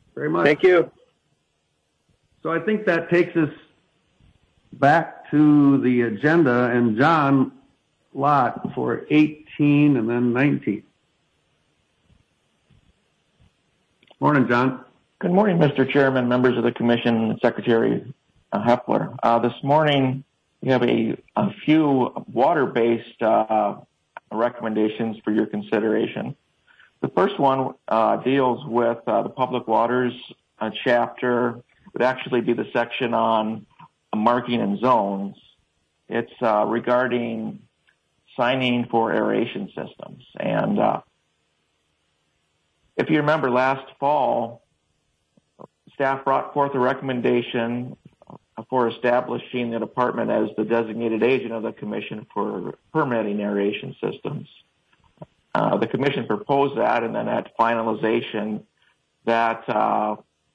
very much. Thank you. So I think that takes us back to the agenda and John Lott for 18 and then 19. Morning, John. Good morning, Mr. Chairman, members of the Commission, and Secretary Hepler. This morning, we have a few water-based recommendations for your consideration. The first one deals with the Public Waters chapter. It would actually be the section on marking and zones. It's regarding signing for aeration systems. And if you remember last fall, staff brought forth a recommendation for establishing the department as the designated agent of the Commission for permitting aeration systems. The Commission proposed that, and then at finalization, that a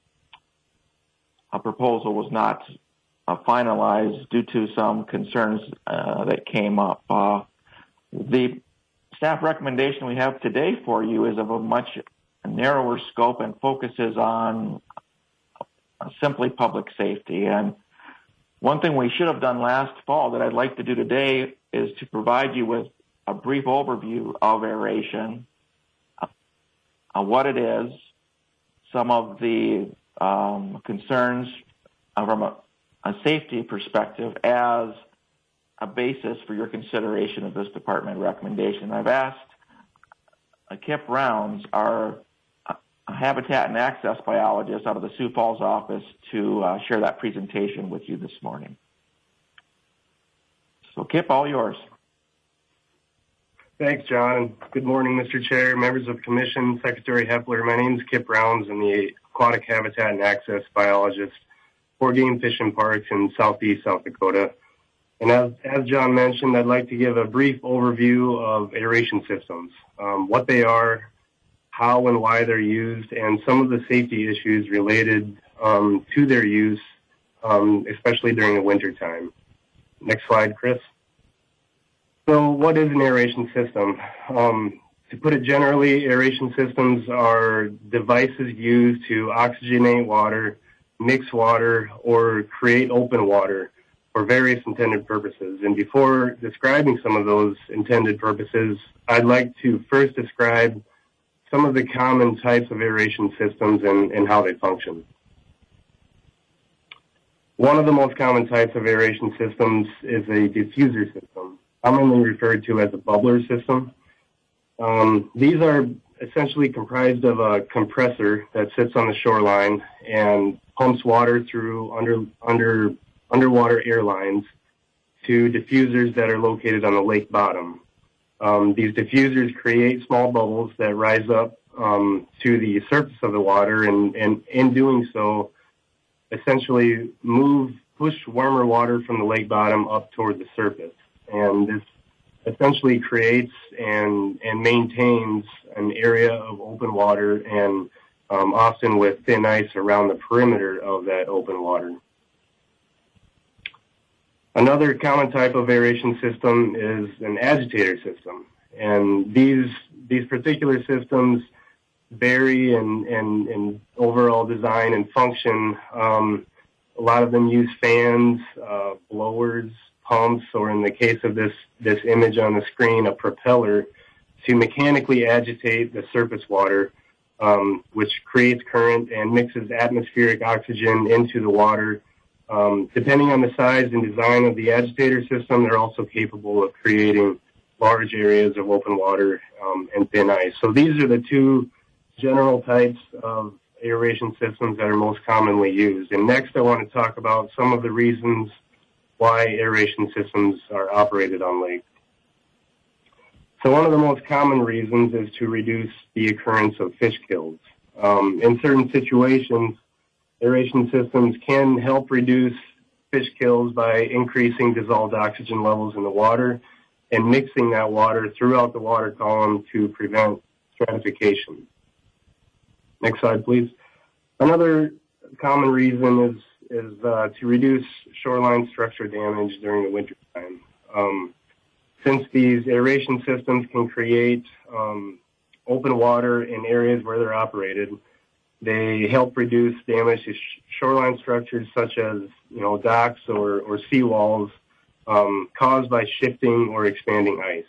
proposal was not finalized due to some concerns that came up. The staff recommendation we have today for you is of a much narrower scope and focuses on simply public safety. And one thing we should have done last fall that I'd like to do today is to provide you with a brief overview of aeration, what it is, some of the concerns from a safety perspective as a basis for your consideration of this department recommendation. I've asked Kip Rounds, our habitat and access biologist out of the Sioux Falls office, to share that presentation with you this morning. So Kip, all yours. Thanks, John. Good morning, Mr. Chair, members of the Commission, Secretary Hepler. My name is Kip Rounds. I'm the Aquatic Habitat and Access Biologist for Game Fish and Parks in southeast South Dakota. And as John mentioned, I'd like to give a brief overview of aeration systems, what they are, how and why they're used, and some of the safety issues related to their use, especially during the winter time. Next slide, Chris. So what is an aeration system? To put it generally, aeration systems are devices used to oxygenate water, mix water, or create open water for various intended purposes. And before describing some of those intended purposes, I'd like to first describe some of the common types of aeration systems and how they function. One of the most common types of aeration systems is a diffuser system, commonly referred to as a bubbler system. These are essentially comprised of a compressor that sits on the shoreline and pumps water through underwater air lines to diffusers that are located on the lake bottom. These diffusers create small bubbles that rise up to the surface of the water, and in doing so, essentially push warmer water from the lake bottom up toward the surface. And this essentially creates and maintains an area of open water, and often with thin ice around the perimeter of that open water. Another common type of aeration system is an agitator system. And these particular systems vary in overall design and function. A lot of them use fans, blowers, pumps, or in the case of this image on the screen, a propeller, to mechanically agitate the surface water, which creates current and mixes atmospheric oxygen into the water. Depending on the size and design of the agitator system, they're also capable of creating large areas of open water and thin ice. So these are the two general types of aeration systems that are most commonly used. And next I want to talk about some of the reasons why aeration systems are operated on lakes. So one of the most common reasons is to reduce the occurrence of fish kills. In certain situations, aeration systems can help reduce fish kills by increasing dissolved oxygen levels in the water and mixing that water throughout the water column to prevent stratification. Next slide, please. Another common reason is to reduce shoreline structure damage during the winter time. Since these aeration systems can create open water in areas where they're operated, They help reduce damage to shoreline structures such as, docks or seawalls caused by shifting or expanding ice.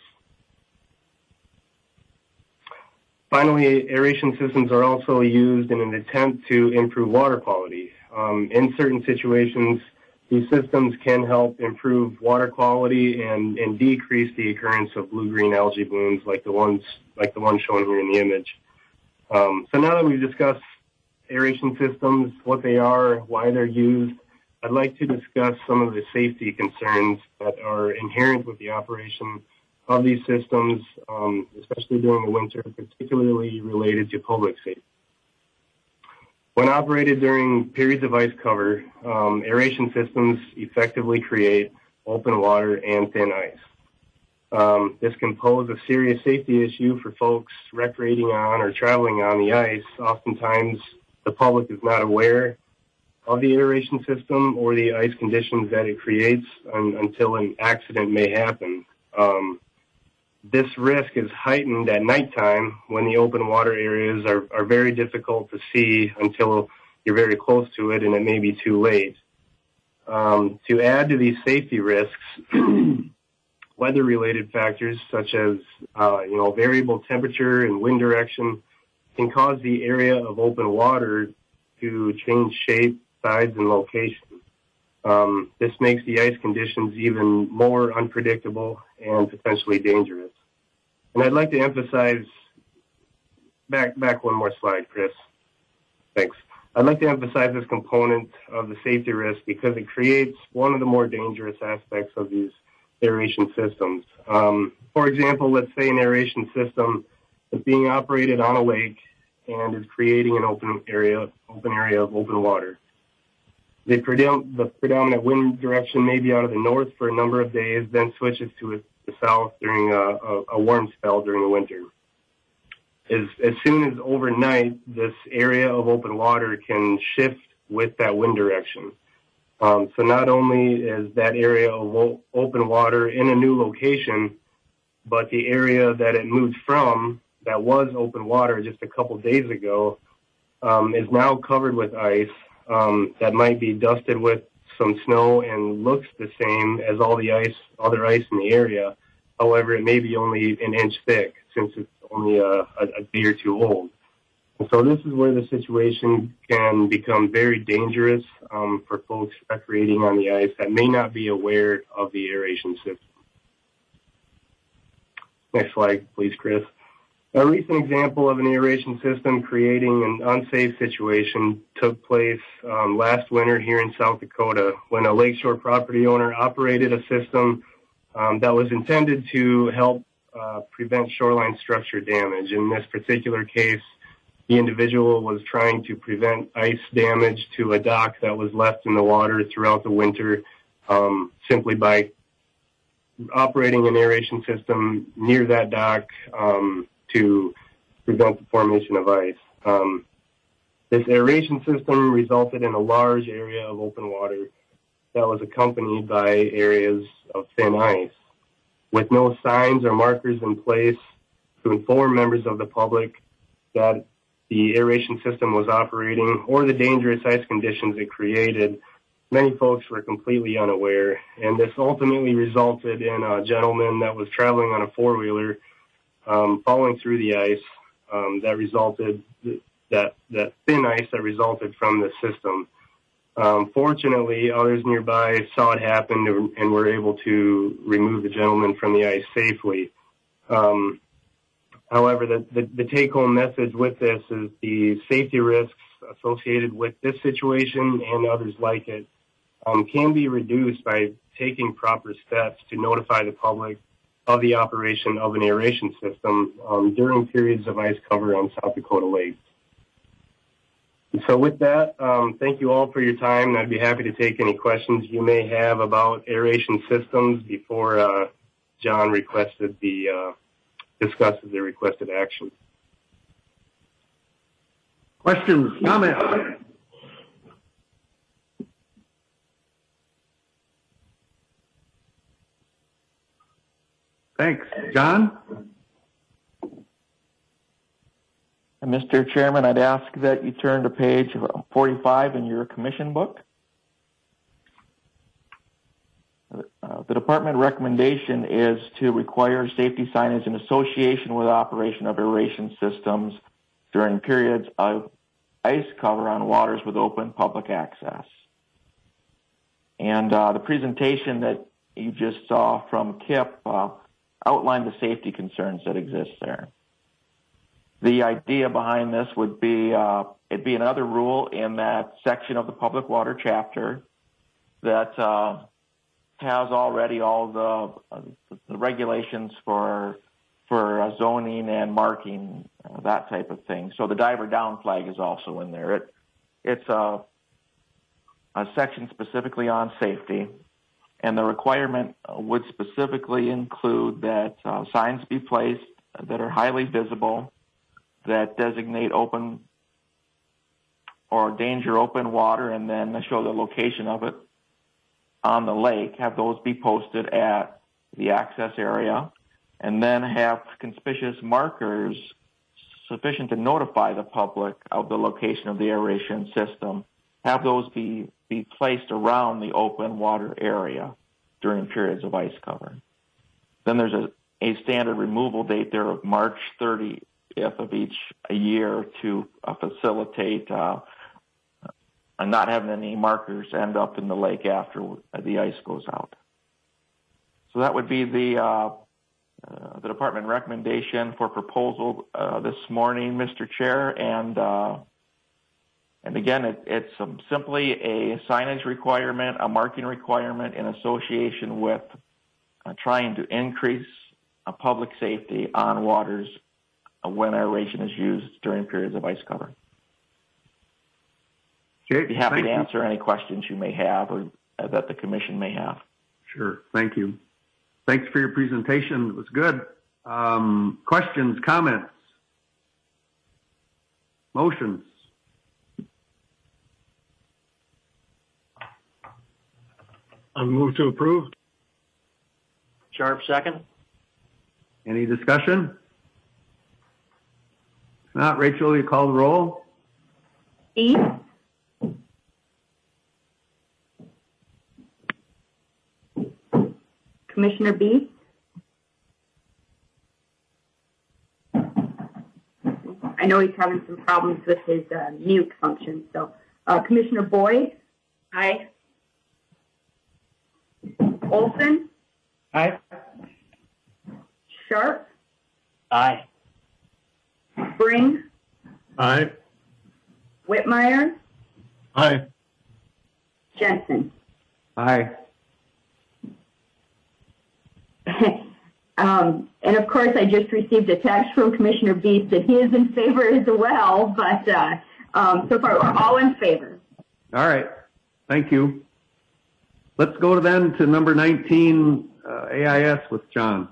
Finally, aeration systems are also used in an attempt to improve water quality. In certain situations, these systems can help improve water quality and decrease the occurrence of blue-green algae blooms like the one shown here in the image. So now that we've discussed aeration systems, what they are, why they're used, I'd like to discuss some of the safety concerns that are inherent with the operation of these systems, especially during the winter, particularly related to public safety. When operated during periods of ice cover, aeration systems effectively create open water and thin ice. This can pose a serious safety issue for folks recreating on or traveling on the ice. Oftentimes, the public is not aware of the aeration system or the ice conditions that it creates until an accident may happen. This risk is heightened at nighttime when the open water areas are very difficult to see until you're very close to it and it may be too late. To add to these safety risks, weather-related factors such as variable temperature and wind direction can cause the area of open water to change shape, size, and location. This makes the ice conditions even more unpredictable and potentially dangerous. And I'd like to emphasize, back one more slide, Chris. Thanks. I'd like to emphasize this component of the safety risk because it creates one of the more dangerous aspects of these aeration systems. For example, let's say an aeration system is being operated on a lake and is creating an open area of open water. The predominant wind direction may be out of the north for a number of days, then switches to the south during a warm spell during the winter. As soon as overnight, this area of open water can shift with that wind direction. So not only is that area of open water in a new location, but the area that it moved from that was open water just a couple days ago is now covered with ice that might be dusted with some snow and looks the same as all the other ice in the area. However, it may be only an inch thick since it's only a day or two old. And so this is where the situation can become very dangerous for folks recreating on the ice that may not be aware of the aeration system. Next slide, please, Chris. A recent example of an aeration system creating an unsafe situation took place last winter here in South Dakota when a lakeshore property owner operated a system that was intended to help prevent shoreline structure damage. In this particular case, the individual was trying to prevent ice damage to a dock that was left in the water throughout the winter simply by operating an aeration system near that dock to prevent the formation of ice. This aeration system resulted in a large area of open water that was accompanied by areas of thin ice. With no signs or markers in place to inform members of the public that the aeration system was operating or the dangerous ice conditions it created, many folks were completely unaware. And this ultimately resulted in a gentleman that was traveling on a four-wheeler falling through the ice that thin ice that resulted from the system. Fortunately, others nearby saw it happen and were able to remove the gentleman from the ice safely. However, the take-home message with this is the safety risks associated with this situation and others like it can be reduced by taking proper steps to notify the public of the operation of an aeration system during periods of ice cover on South Dakota lakes. And so with that, thank you all for your time, and I'd be happy to take any questions you may have about aeration systems before John discusses the requested action. Questions, comments? Thanks. John? And Mr. Chairman, I'd ask that you turn to page 45 in your commission book. The department recommendation is to require safety signage in association with operation of aeration systems during periods of ice cover on waters with open public access. And the presentation that you just saw from KIP outlined the safety concerns that exist there. The idea behind this would be it'd be another rule in that section of the public water chapter that has already all the regulations for zoning and marking, that type of thing. So the diver down flag is also in there. It's a section specifically on safety, and the requirement would specifically include that signs be placed that are highly visible, that designate open or danger open water, and then show the location of it on the lake. Have those be posted at the access area, and then have conspicuous markers sufficient to notify the public of the location of the aeration system. Have those be placed around the open water area during periods of ice cover. Then there's a standard removal date there of March 30th of each year to facilitate not having any markers end up in the lake after the ice goes out. So that would be the department recommendation for proposal this morning, Mr. Chair, and again, it's simply a signage requirement, a marking requirement in association with trying to increase public safety on waters when aeration is used during periods of ice cover. Okay, I'd be happy to answer any questions you may have or that the commission may have. Sure, thank you. Thanks for your presentation. It was good. Questions, comments, motions? I move to approve. Sharp, second. Any discussion? If not, Rachel, you call the roll? B. Commissioner B. I know he's having some problems with his mute function. So, Commissioner Boyd. Aye. Olson. Aye. Sharp. Aye. Spring. Aye. Whitmire. Aye. Jensen. Aye. And of course, I just received a text from Commissioner Beast that he is in favor as well, but so far we're all in favor. All right, thank you. Let's go then to number 19, AIS with John.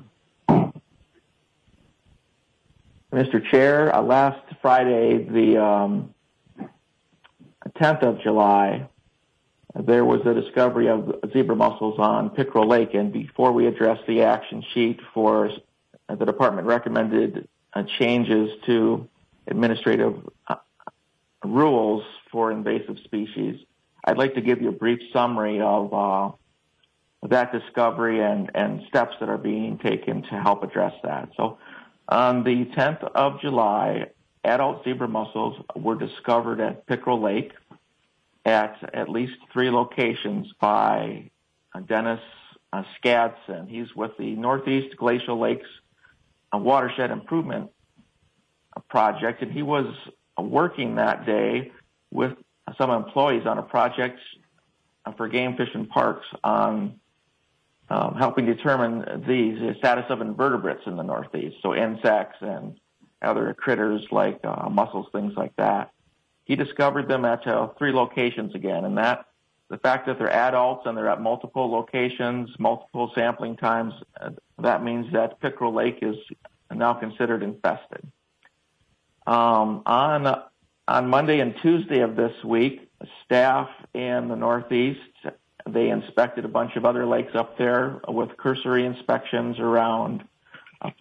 Mr. Chair, last Friday, the 10th of July, there was a discovery of zebra mussels on Pickerel Lake, and before we address the action sheet for the department recommended changes to administrative rules for invasive species, I'd like to give you a brief summary of that discovery and steps that are being taken to help address that. So on the 10th of July, adult zebra mussels were discovered at Pickerel Lake at least 3 locations by Dennis Skadson. He's with the Northeast Glacial Lakes Watershed Improvement Project, and he was working that day with some employees on a project for game fish and parks on helping determine the status of invertebrates in the Northeast, so insects and other critters like mussels, things like that. He discovered them at 3 locations again, and that the fact that they're adults and they're at multiple locations, multiple sampling times, that means that Pickerel Lake is now considered infested. On Monday and Tuesday of this week, staff in the Northeast, they inspected a bunch of other lakes up there with cursory inspections around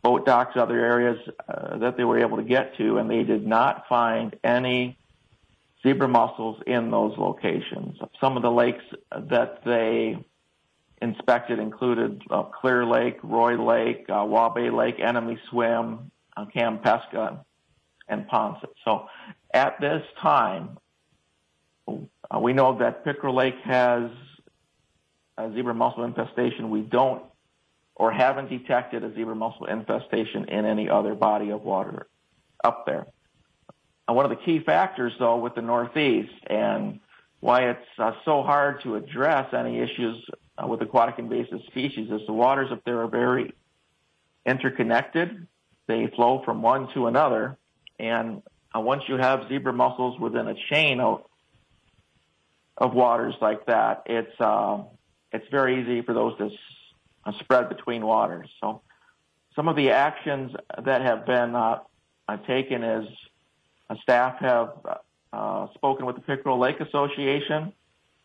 boat docks, other areas that they were able to get to, and they did not find any zebra mussels in those locations. Some of the lakes that they inspected included Clear Lake, Roy Lake, Waubay Lake, Enemy Swim, Campesca, and Ponset. So at this time, we know that Pickerel Lake has a zebra mussel infestation. We don't or haven't detected a zebra mussel infestation in any other body of water up there. One of the key factors, though, with the Northeast and why it's so hard to address any issues with aquatic invasive species is the waters up there are very interconnected. They flow from one to another, and once you have zebra mussels within a chain of waters like that, it's very easy for those to spread between waters. So some of the actions that have been taken is staff have spoken with the Pickerel Lake Association.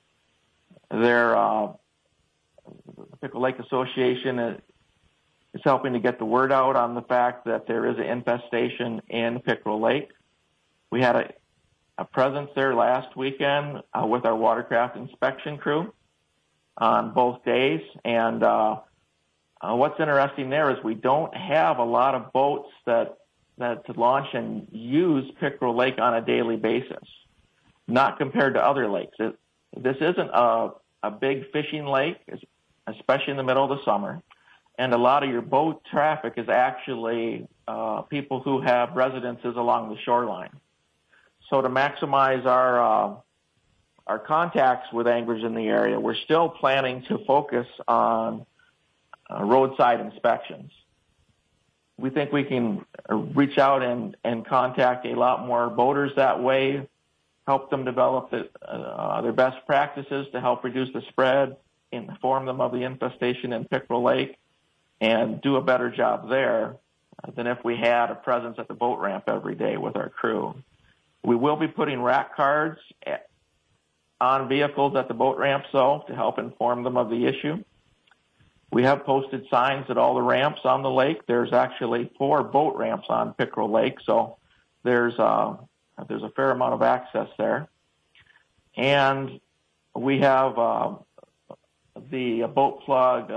The Pickerel Lake Association is helping to get the word out on the fact that there is an infestation in Pickerel Lake. We had a presence there last weekend with our watercraft inspection crew on both days. And what's interesting there is we don't have a lot of boats that launch and use Pickerel Lake on a daily basis, not compared to other lakes. This isn't a big fishing lake, especially in the middle of the summer, and a lot of your boat traffic is actually people who have residences along the shoreline. So to maximize our contacts with anglers in the area, we're still planning to focus on roadside inspections. We think we can reach out and contact a lot more boaters that way, help them develop their best practices to help reduce the spread, inform them of the infestation in Pickerel Lake, and do a better job there than if we had a presence at the boat ramp every day with our crew. We will be putting rack cards on vehicles at the boat ramps, though, to help inform them of the issue. We have posted signs at all the ramps on the lake. There's actually 4 boat ramps on Pickerel Lake, so there's a fair amount of access there. And we have the boat plug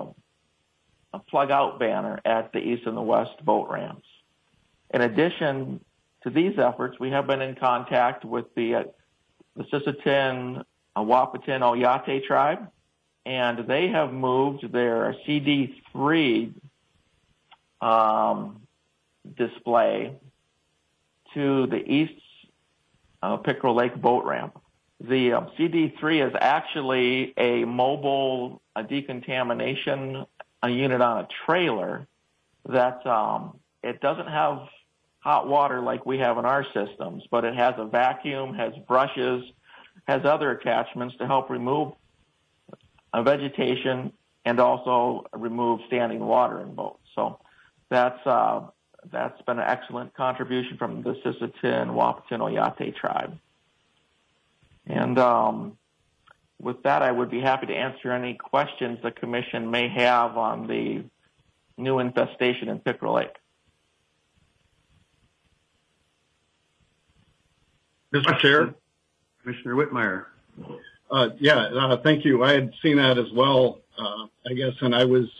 out banner at the east and the west boat ramps. In addition to these efforts, we have been in contact with the Sisseton Wahpeton Oyate tribe, and they have moved their CD3 display to the east Pickerel Lake boat ramp. The CD3 is actually a mobile decontamination unit on a trailer that it doesn't have hot water like we have in our systems, but it has a vacuum, has brushes, has other attachments to help remove vegetation and also remove standing water in boats. So that's been an excellent contribution from the Sisseton Wahpeton Oyate tribe. And with that, I would be happy to answer any questions the commission may have on the new infestation in Pickerel Lake. Mr. Chair? Commissioner Whitmire. Thank you. I had seen that as well, I guess, and I was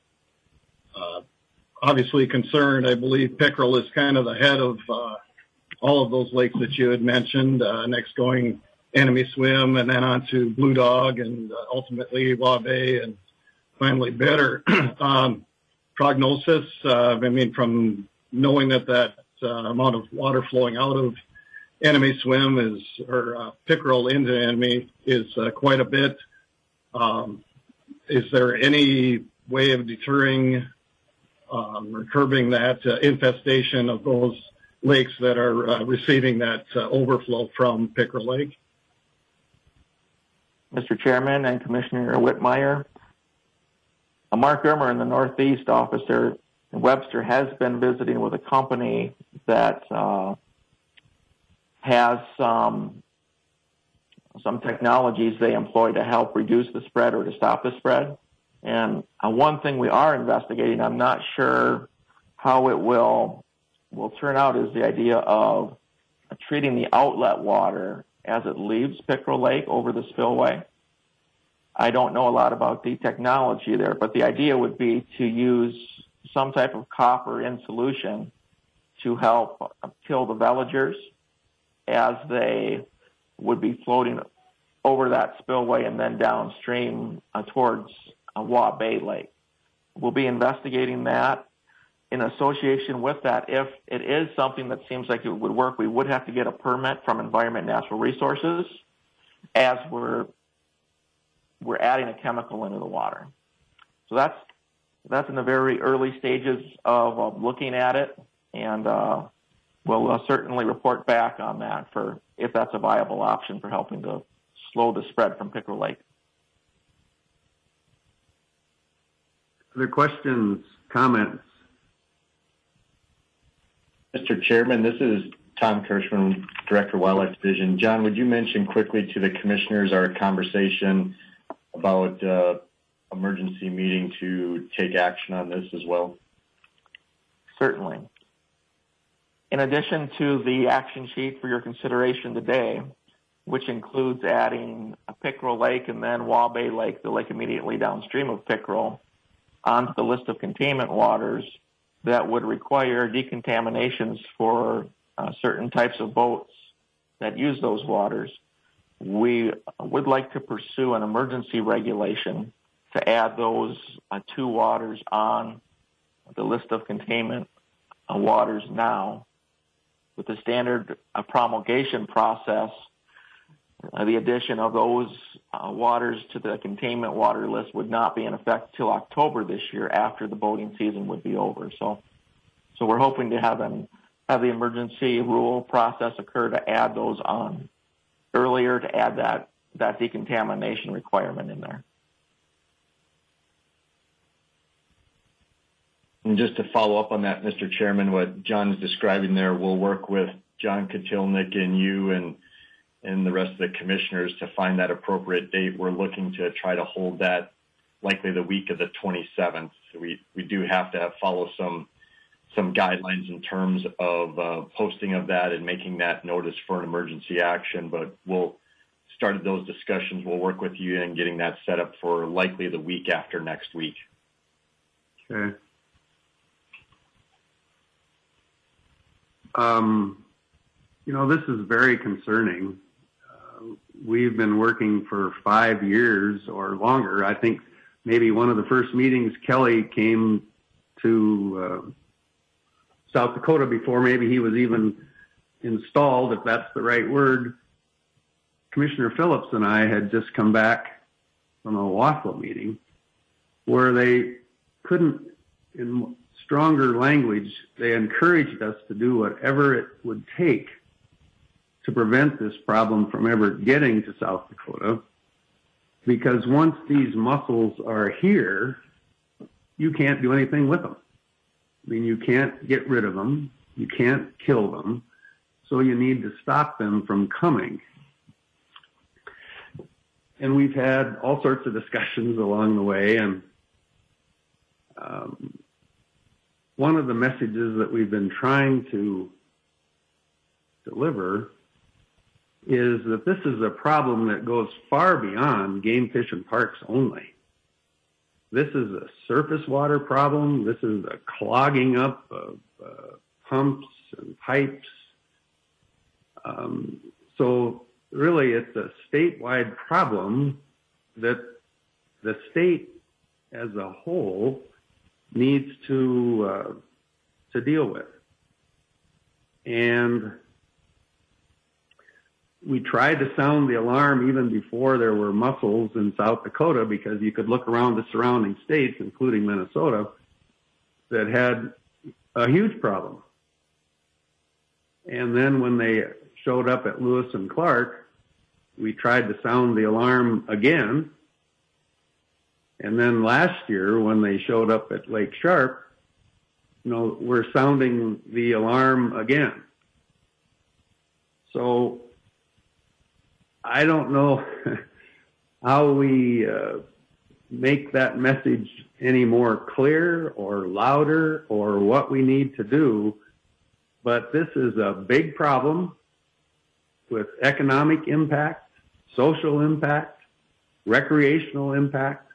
obviously concerned. I believe Pickerel is kind of the head of all of those lakes that you had mentioned, next going Enemy Swim and then on to Blue Dog and ultimately Waubay and finally Bitter. Prognosis, from knowing that amount of water flowing out of Enemy Swim or Pickerel into Enemy is quite a bit. Is there any way of deterring or curbing that infestation of those lakes that are receiving that overflow from Pickerel Lake? Mr. Chairman and Commissioner Whitmire, Mark Irmer in the Northeast office there in Webster has been visiting with a company that has some technologies they employ to help reduce the spread or to stop the spread. And one thing we are investigating, I'm not sure how it will turn out is the idea of treating the outlet water as it leaves Pickerel Lake over the spillway. I don't know a lot about the technology there, but the idea would be to use some type of copper in solution to help kill the veligers as they would be floating over that spillway and then downstream towards Wabae Lake. We'll be investigating that. In association with that, if it is something that seems like it would work, we would have to get a permit from Environment and Natural Resources as we're adding a chemical into the water. So that's in the very early stages of looking at it, and we'll certainly report back on that for if that's a viable option for helping to slow the spread from Pickerel Lake. Other questions, comments? Mr. Chairman, this is Tom Kirschman, Director of Wildlife Division. John, would you mention quickly to the commissioners our conversation about emergency meeting to take action on this as well? Certainly. In addition to the action sheet for your consideration today, which includes adding a Pickerel Lake and then Wabae Lake, the lake immediately downstream of Pickerel, onto the list of containment waters that would require decontaminations for certain types of boats that use those waters, we would like to pursue an emergency regulation to add those two waters on the list of containment waters now. With the standard promulgation process, the addition of those waters to the containment water list would not be in effect till October this year, after the boating season would be over. So we're hoping to have the emergency rule process occur to add those on earlier, to add that decontamination requirement in there. And just to follow up on that, Mr. Chairman, what John is describing there, we'll work with John Kotilnik and you and the rest of the commissioners to find that appropriate date. We're looking to try to hold that likely the week of the 27th. So we do have to follow some guidelines in terms of posting of that and making that notice for an emergency action, but we'll start those discussions. We'll work with you in getting that set up for likely the week after next week. Okay. This is very concerning. We've been working for 5 years or longer. I think maybe one of the first meetings Kelly came to South Dakota before maybe he was even installed, if that's the right word. Commissioner Phillips and I had just come back from a WAFLA meeting where they couldn't, in stronger language, they encouraged us to do whatever it would take to prevent this problem from ever getting to South Dakota, because once these mussels are here, you can't do anything with them. I mean, you can't get rid of them, you can't kill them, so you need to stop them from coming. And we've had all sorts of discussions along the way, and one of the messages that we've been trying to deliver is that this is a problem that goes far beyond game, fish, and parks only. This is a surface water problem. This is a clogging up of pumps and pipes. So really, it's a statewide problem that the state as a whole needs to deal with. And we tried to sound the alarm even before there were mussels in South Dakota, because you could look around the surrounding states, including Minnesota, that had a huge problem. And then when they showed up at Lewis and Clark, we tried to sound the alarm again. And then last year, when they showed up at Lake Sharp, we're sounding the alarm again. So I don't know how we make that message any more clear or louder or what we need to do, but this is a big problem with economic impact, social impact, recreational impact.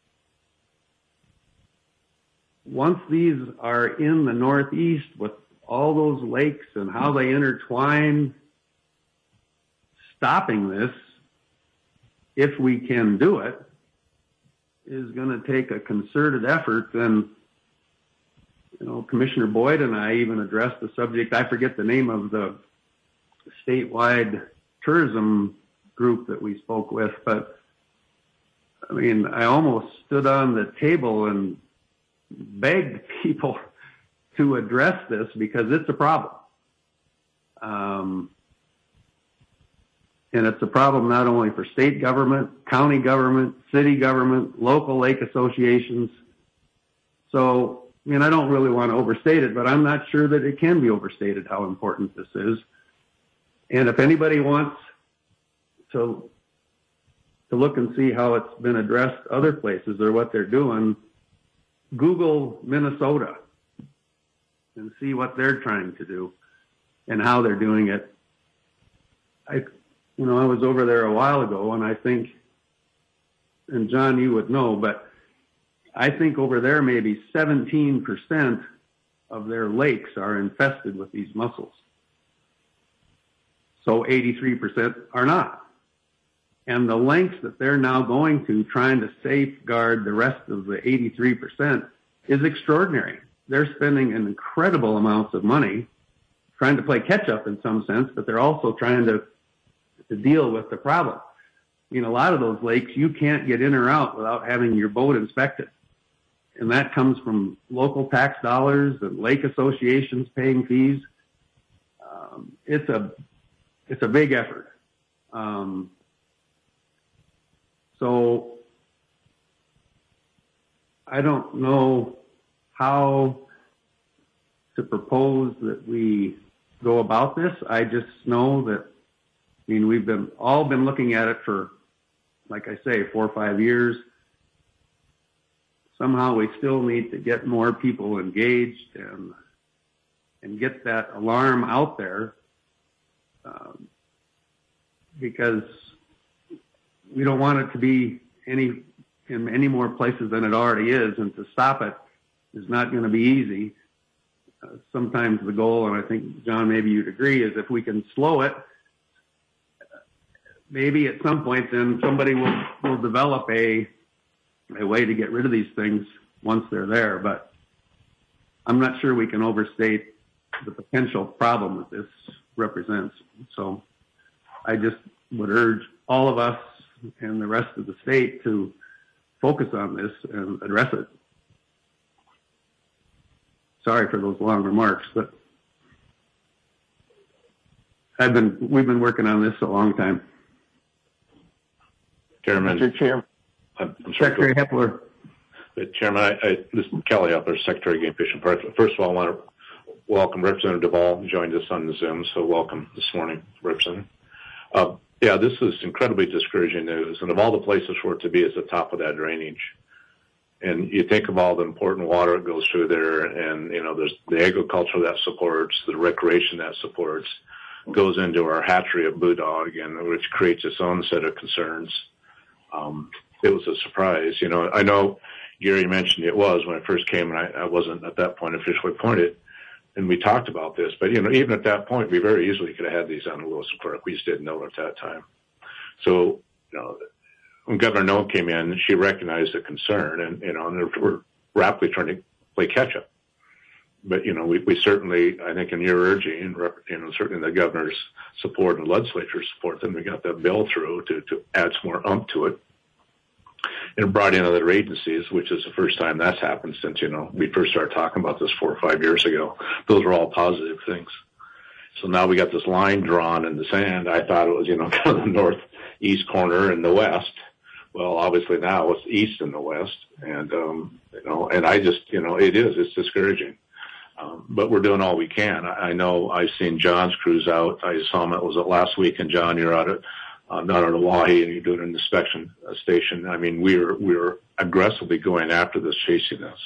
Once these are in the Northeast with all those lakes and how they intertwine, stopping this, if we can do it, is going to take a concerted effort. And, Commissioner Boyd and I even addressed the subject. I forget the name of the statewide tourism group that we spoke with, but I almost stood on the table and begged people to address this because it's a problem. And it's a problem not only for state government, county government, city government, local lake associations. So, I don't really want to overstate it, but I'm not sure that it can be overstated how important this is. And if anybody wants to look and see how it's been addressed other places or what they're doing, Google Minnesota and see what they're trying to do and how they're doing it. I was over there a while ago, and I think, and John, you would know, but I think over there maybe 17% of their lakes are infested with these mussels. So 83% are not. And the lengths that they're now going to trying to safeguard the rest of the 83% is extraordinary. They're spending an incredible amounts of money trying to play catch up in some sense, but they're also trying to deal with the problem. A lot of those lakes, you can't get in or out without having your boat inspected. And that comes from local tax dollars and lake associations paying fees. It's a big effort. So I don't know how to propose that we go about this. I just know that, we've all been looking at it for, like I say, 4 or 5 years. Somehow we still need to get more people engaged and get that alarm out there, because we don't want it to be in any more places than it already is, and to stop it is not going to be easy. Sometimes the goal, and I think, John, maybe you'd agree, is if we can slow it, maybe at some point then somebody will develop a way to get rid of these things once they're there. But I'm not sure we can overstate the potential problem that this represents. So I just would urge all of us and the rest of the state to focus on this and address it. Sorry for those long remarks, but we've been working on this a long time. Chairman. Mr. Chair. Secretary Hepler. Chairman, this is Kelly Hepler, Secretary of Game Fish and Parks. First of all, I want to welcome Representative Duvall, who joined us on the Zoom. So welcome this morning, Representative. This is incredibly discouraging news. And of all the places for it to be is the top of that drainage. And you think of all the important water that goes through there, and, there's the agriculture that supports, the recreation that supports, goes into our hatchery at Blue Dog, and which creates its own set of concerns. It was a surprise. I know Gary mentioned it was when I first came, and I wasn't at that point officially appointed, and we talked about this. But, even at that point, we very easily could have had these on Lewis Clark. We just didn't know at that time. So, when Governor Noe came in, she recognized the concern, and, we're rapidly trying to play catch up. But, we certainly, I think in your urging, certainly the governor's support and the legislature's support, then we got that bill through to add some more oomph to it. And brought in other agencies, which is the first time that's happened since, we first started talking about this 4 or 5 years ago. Those were all positive things. So now we got this line drawn in the sand. I thought it was, kind of the northeast corner and the west. Well, obviously now it's east and the west. And, and I just, it's discouraging. But we're doing all we can. I know I've seen John's crews out. I saw him, was it last week? And John, you're out at not on Oahe, and you do an inspection station. I mean, we're aggressively going after this, chasing this.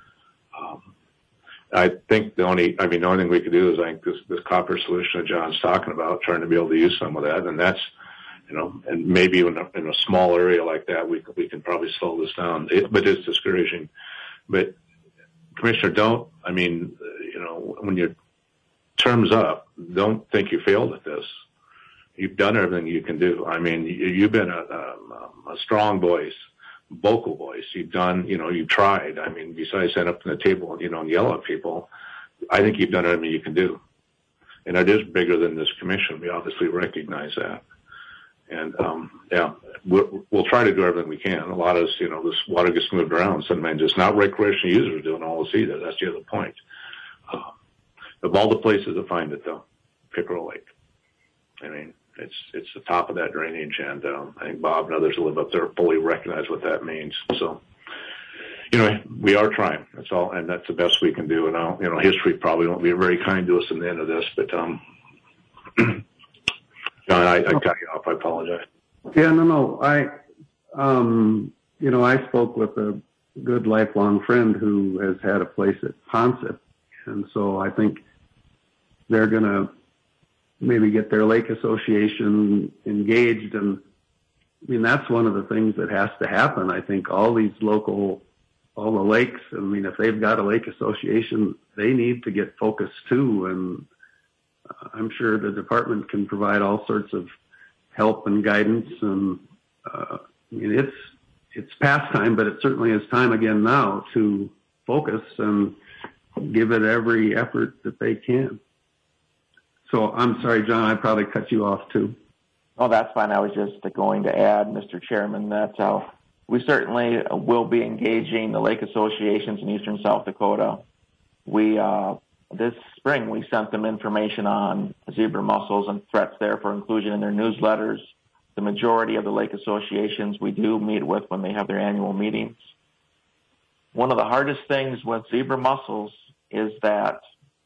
I think the only thing we could do is I think this copper solution that John's talking about, trying to be able to use some of that, and that's, and maybe in a small area like that, we can probably slow this down. But it's discouraging. But Commissioner, when your term's up, don't think you failed at this. You've done everything you can do. I mean, you've been a strong voice, vocal voice. You've done, you've tried. I mean, besides standing up to the table, and yell at people, I think you've done everything you can do. And it is bigger than this commission. We obviously recognize that. And, we'll try to do everything we can. A lot of us, this water gets moved around. Sometimes it's not recreational users doing all this either. That's the other point. Of all the places to find it, though, Pickerel Lake. I mean, it's the top of that drainage, and I think Bob and others who live up there fully recognize what that means. So, we are trying. That's all, and that's the best we can do. And history probably won't be very kind to us in the end of this, but John, I cut you off. I apologize. Yeah, no. I spoke with a good lifelong friend who has had a place at Ponset, and so I think they're going to maybe get their lake association engaged. And I mean, that's one of the things that has to happen. I think all the lakes, I mean, if they've got a lake association, they need to get focused too. And I'm sure the department can provide all sorts of help and guidance. And it's past time, but it certainly is time again now to focus and give it every effort that they can. So I'm sorry, John, I probably cut you off too. Oh, that's fine. I was just going to add, Mr. Chairman, that we certainly will be engaging the lake associations in eastern South Dakota. This spring, we sent them information on zebra mussels and threats there for inclusion in their newsletters. The majority of the lake associations we do meet with when they have their annual meetings. One of the hardest things with zebra mussels is that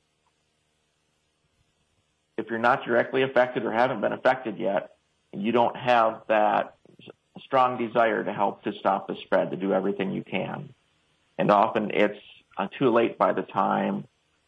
if you're not directly affected or haven't been affected yet, you don't have that strong desire to help to stop the spread, to do everything you can. And often it's too late by the time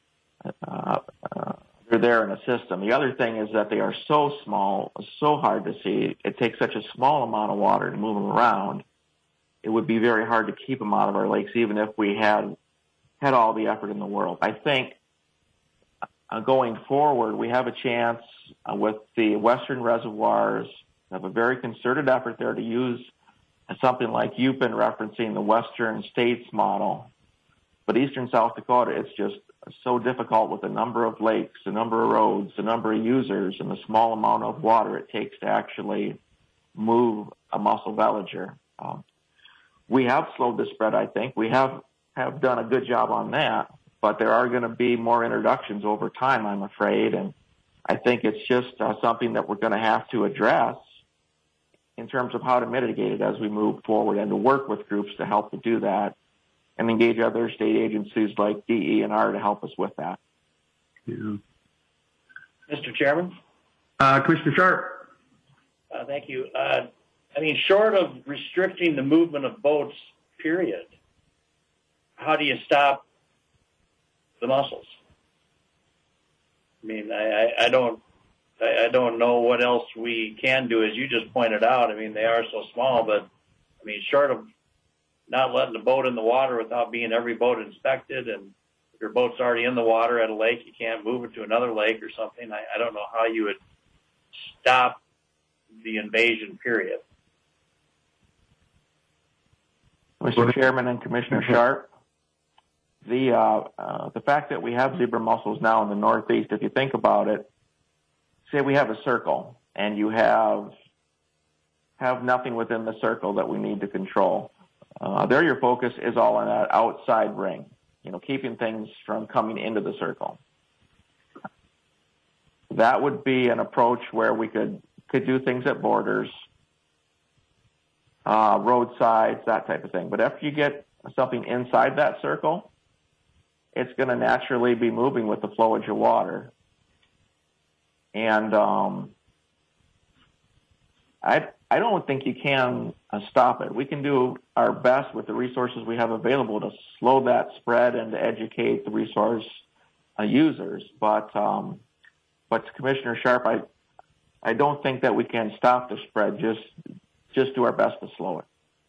they're there in a system. The other thing is that they are so small, so hard to see. It takes such a small amount of water to move them around. It would be very hard to keep them out of our lakes, even if we had all the effort in the world. I think going forward, we have a chance with the western reservoirs, have a very concerted effort there to use something like you've been referencing, the Western States model. But eastern South Dakota, it's just so difficult with the number of lakes, the number of roads, the number of users, and the small amount of water it takes to actually move a mussel veliger. We have slowed the spread, I think. We have done a good job on that, but there are going to be more introductions over time, I'm afraid, and I think it's just something that we're going to have to address in terms of how to mitigate it as we move forward, and to work with groups to help to do that, and engage other state agencies like DENR to help us with that. Yeah. Mr. Chairman? Commissioner Sharp. Thank you. Short of restricting the movement of boats, period, how do you stop the mussels? I mean, I don't know what else we can do, as you just pointed out. I mean, they are so small, but I mean, short of not letting the boat in the water without being every boat inspected, and if your boat's already in the water at a lake, you can't move it to another lake or something. I don't know how you would stop the invasion, period. Mr. Chairman and Commissioner Sharp, the fact that we have zebra mussels now in the Northeast, if you think about it, say we have a circle and you have nothing within the circle that we need to control. There your focus is all on that outside ring, keeping things from coming into the circle. That would be an approach where we could do things at borders, roadsides, that type of thing. But after you get something inside that circle, it's going to naturally be moving with the flowage of water. And I don't think you can stop it. We can do our best with the resources we have available to slow that spread and to educate the resource users. But Commissioner Sharp, I don't think that we can stop the spread. Just do our best to slow it.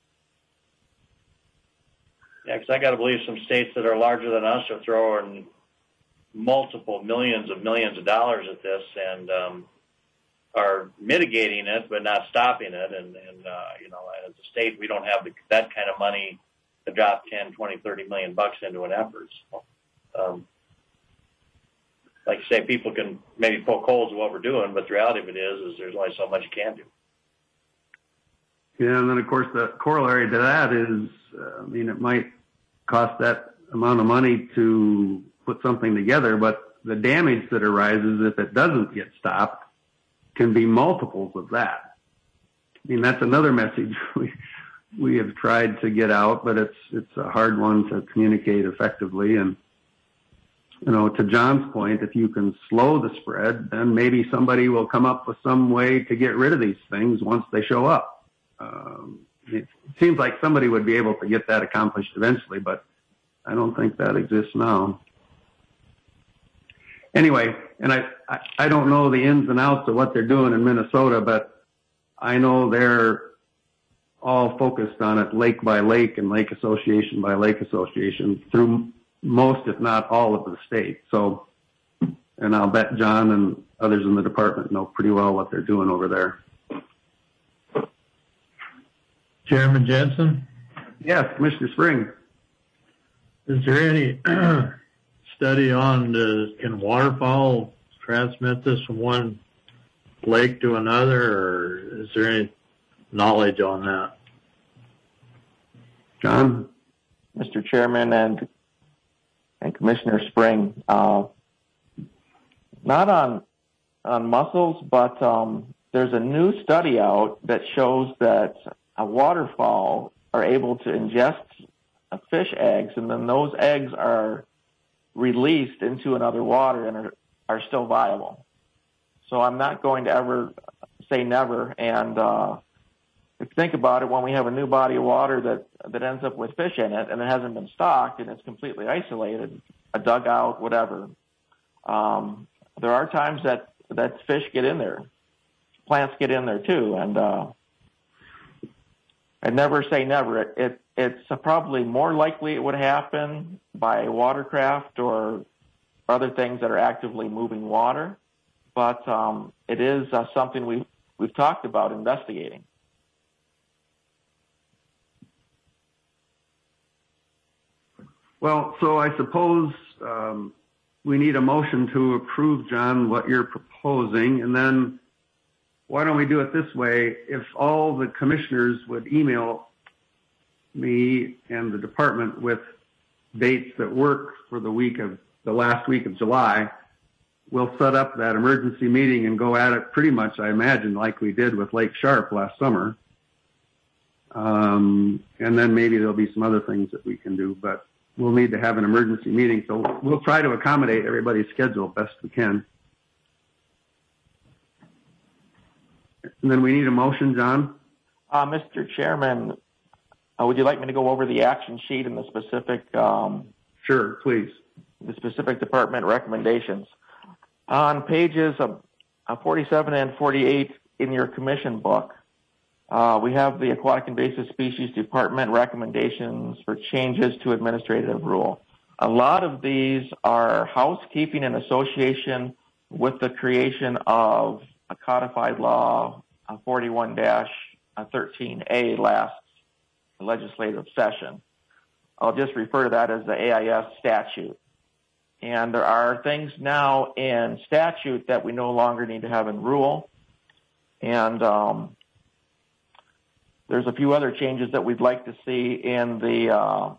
Yeah, because I got to believe some states that are larger than us are throwing multiple millions of dollars at this and are mitigating it but not stopping it. And you know, as a state, we don't have that kind of money to drop 10, 20, 30 million bucks into an effort. So, like you say, people can maybe poke holes in what we're doing, but the reality of it is there's only so much you can do. Yeah, and then of course the corollary to that is, I mean, it might cost that amount of money to put something together, but the damage that arises if it doesn't get stopped can be multiples of that. I mean, that's another message we have tried to get out, but it's a hard one to communicate effectively. And you know, to John's point, if you can slow the spread, then maybe somebody will come up with some way to get rid of these things once they show up. It seems like somebody would be able to get that accomplished eventually, but I don't think that exists now. Anyway, and I don't know the ins and outs of what they're doing in Minnesota, but I know they're all focused on it lake by lake and lake association by lake association through most, if not all, of the state. So, and I'll bet John and others in the department know pretty well what they're doing over there. Chairman Jensen? Yes, Commissioner Spring. Is there any study on can waterfowl transmit this from one lake to another, or is there any knowledge on that? John? Mr. Chairman and Commissioner Spring, not on mussels, but there's a new study out that shows that waterfowl are able to ingest fish eggs, and then those eggs are released into another water and are still viable. So I'm not going to ever say never. And if you think about it, when we have a new body of water that ends up with fish in it and it hasn't been stocked and it's completely isolated, a dugout, whatever, there are times that fish get in there. Plants get in there too. And I'd never say never. It's probably more likely it would happen by watercraft or other things that are actively moving water, but it is something we've talked about investigating. Well, so I suppose we need a motion to approve, John, what you're proposing, and then why don't we do it this way? If all the commissioners would email me and the department with dates that work for the last week of July, we'll set up that emergency meeting and go at it pretty much, I imagine, like we did with Lake Sharp last summer. And then maybe there'll be some other things that we can do, but we'll need to have an emergency meeting. So we'll try to accommodate everybody's schedule best we can. And then we need a motion, John? Mr. Chairman, would you like me to go over the action sheet and the specific... Sure, please. The specific department recommendations. On pages 47 and 48 in your commission book, we have the Aquatic Invasive Species Department recommendations for changes to administrative rule. A lot of these are housekeeping in association with the creation of a codified law 41-13A last legislative session. I'll just refer to that as the AIS statute. And there are things now in statute that we no longer need to have in rule. And there's a few other changes that we'd like to see in the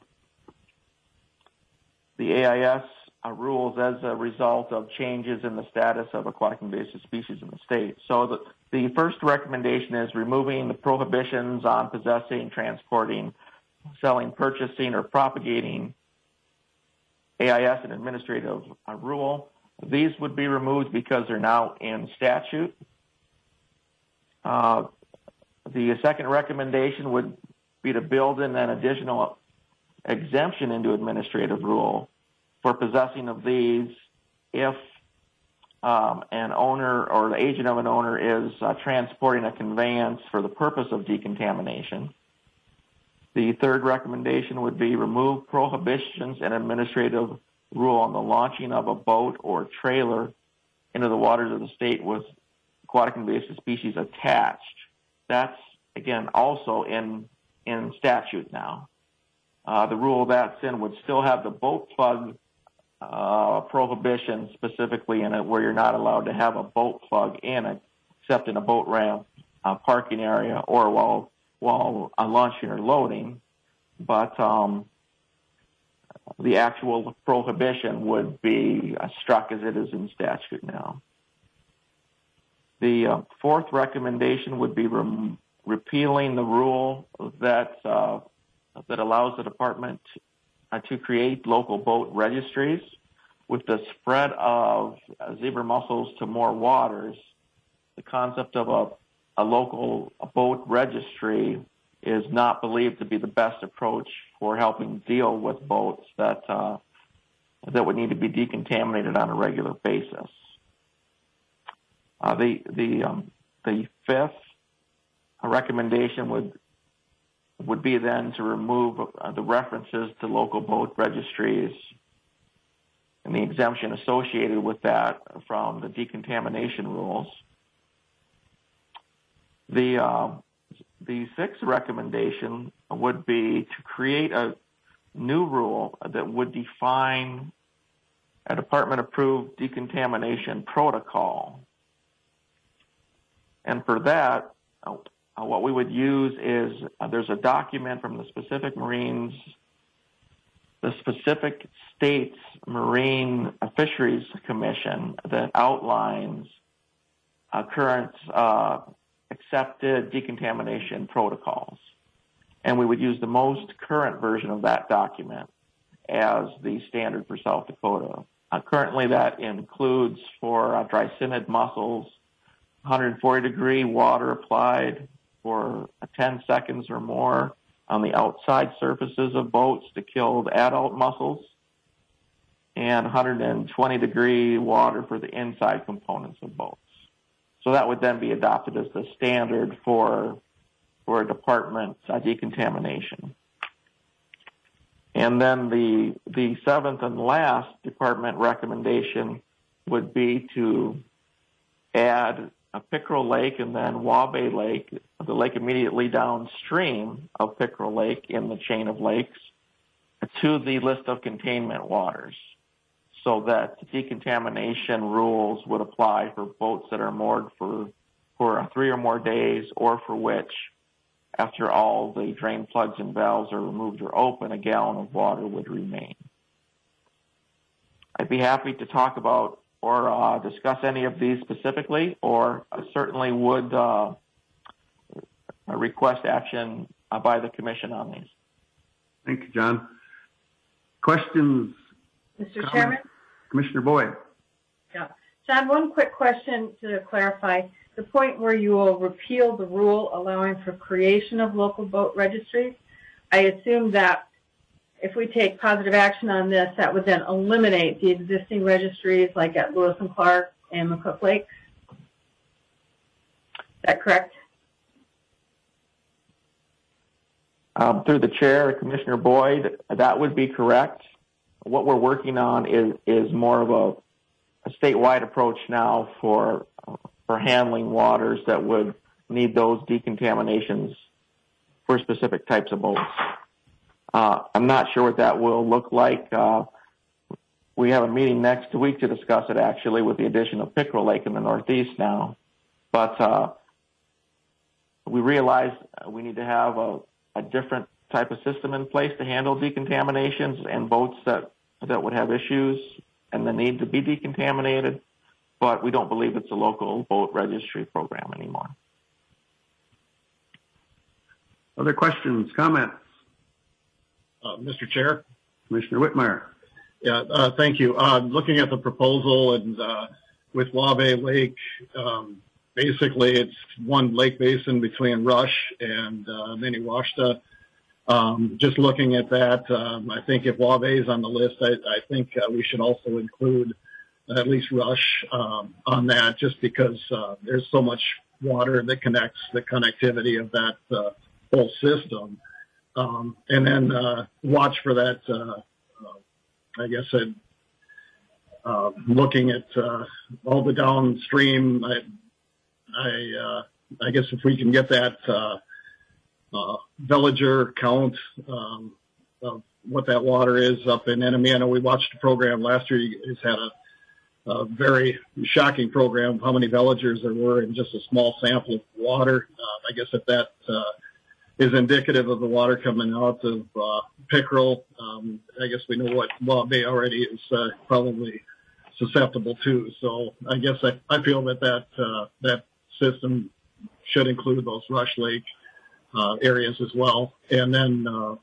AIS rules as a result of changes in the status of aquatic invasive species in the state. So the first recommendation is removing the prohibitions on possessing, transporting, selling, purchasing, or propagating AIS and administrative rule. These would be removed because they're now in statute. The second recommendation would be to build in an additional exemption into administrative rule for possessing of these if an owner or the agent of an owner is transporting a conveyance for the purpose of decontamination. The third recommendation would be remove prohibitions and administrative rule on the launching of a boat or trailer into the waters of the state with aquatic invasive species attached. That's, again, also in statute now. The rule that's in would still have the boat plug prohibition specifically in it, where you're not allowed to have a boat plug in it, except in a boat ramp, parking area, or while launching or loading. But the actual prohibition would be struck as it is in statute now. The fourth recommendation would be repealing the rule that allows the department to create local boat registries. With the spread of zebra mussels to more waters, the concept of a local boat registry is not believed to be the best approach for helping deal with boats that would need to be decontaminated on a regular basis. The fifth recommendation would be then to remove the references to local boat registries and the exemption associated with that from the decontamination rules. The sixth recommendation would be to create a new rule that would define a department-approved decontamination protocol. And for that, what we would use is there's a document from the specific state's Marine Fisheries Commission that outlines current accepted decontamination protocols. And we would use the most current version of that document as the standard for South Dakota. Currently, that includes for drysynid mussels, 140-degree water applied for 10 seconds or more on the outside surfaces of boats to kill the adult mussels, and 120-degree water for the inside components of boats. So that would then be adopted as the standard for a department decontamination. And then the seventh and last department recommendation would be to add a Pickerel Lake and then Waubay Lake, the lake immediately downstream of Pickerel Lake in the chain of lakes, to the list of containment waters, so that decontamination rules would apply for boats that are moored for 3 or more days, or for which, after all the drain plugs and valves are removed or open, a gallon of water would remain. I'd be happy to talk about or discuss any of these specifically, or I certainly would request action by the commission on these. Thank you, John. Questions? Mr. Chairman? Commissioner Boyd. Yeah. John, one quick question to clarify. The point where you will repeal the rule allowing for creation of local boat registries, I assume that if we take positive action on this, that would then eliminate the existing registries like at Lewis and Clark and McCook Lakes. Is that correct? Through the chair, Commissioner Boyd, that would be correct. What we're working on is more of a statewide approach now for handling waters that would need those decontaminations for specific types of boats. I'm not sure what that will look like. We have a meeting next week to discuss it, actually, with the addition of Pickerel Lake in the Northeast now. But we realize we need to have a different type of system in place to handle decontaminations and boats that would have issues and the need to be decontaminated. But we don't believe it's a local boat registry program anymore. Other questions, comments? Mr. Chair? Commissioner Whitmire. Yeah, thank you. Looking at the proposal and with Waubay Lake basically it's one lake basin between Rush and Minnewaska. Just looking at that, I think if Wabae is on the list, I think we should also include at least Rush on that, just because there's so much water that connects the connectivity of that whole system. And then watch for that, I guess, looking at all the downstream, I guess if we can get that villager count of what that water is up in Enemy. I know we watched a program last year. He's had a very shocking program of how many villagers there were in just a small sample of water. I guess if that is indicative of the water coming out of Pickerel, I guess we know what Wabae already is probably susceptible to. So I guess I feel that system should include those Rush Lake areas as well. And then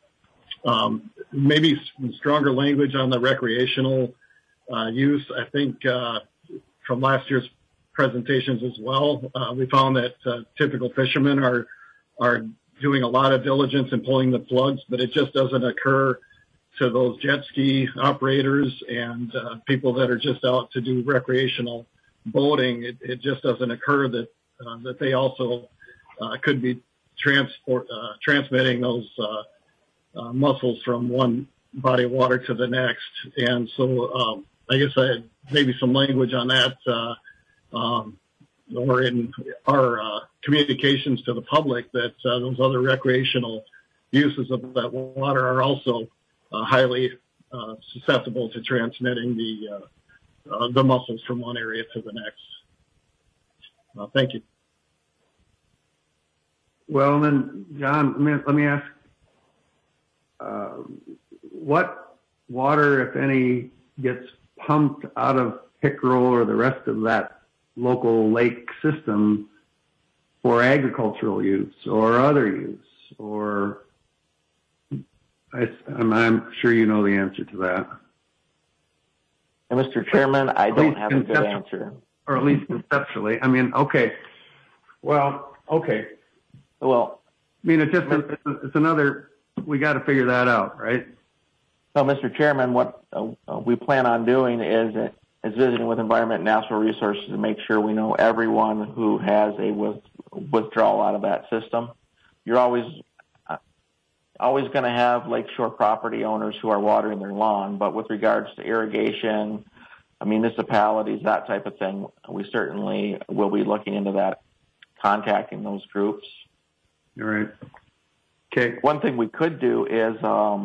maybe some stronger language on the recreational use. I think from last year's presentations as well, we found that typical fishermen are doing a lot of diligence in pulling the plugs, but it just doesn't occur to those jet ski operators and people that are just out to do recreational boating. It just doesn't occur that they also could be transmitting those mussels from one body of water to the next. And so I guess maybe some language on that or in our communications to the public that those other recreational uses of that water are also highly susceptible to transmitting the mussels from one area to the next. Thank you. Well, then, John, let me ask, what water, if any, gets pumped out of Pickerel or the rest of that local lake system for agricultural use or other use? Or I'm sure you know the answer to that. And Mr. Chairman, I don't have a good answer. Or at least conceptually. I mean, okay. Well, okay. Well, I mean, it's another, we got to figure that out, right? So, Mr. Chairman, what we plan on doing is visiting with Environment and Natural Resources to make sure we know everyone who has a withdrawal out of that system. You're always going to have lakeshore property owners who are watering their lawn, but with regards to irrigation, municipalities, that type of thing, we certainly will be looking into that, contacting those groups. All right. Okay. One thing we could do is,